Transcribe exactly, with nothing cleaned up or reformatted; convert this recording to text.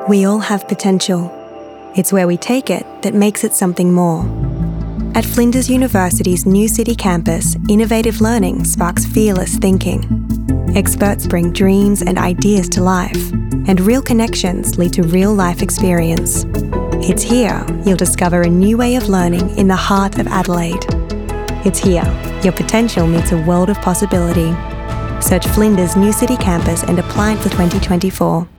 We all have potential. It's where we take it that makes it something more. At Flinders University's New City campus, innovative learning sparks fearless thinking. Experts bring dreams and ideas to life, and real connections lead to real-life experience. It's here you'll discover a new way of learning in the heart of Adelaide. It's here your potential meets a world of possibility. Search Flinders New City campus and apply for twenty twenty-four.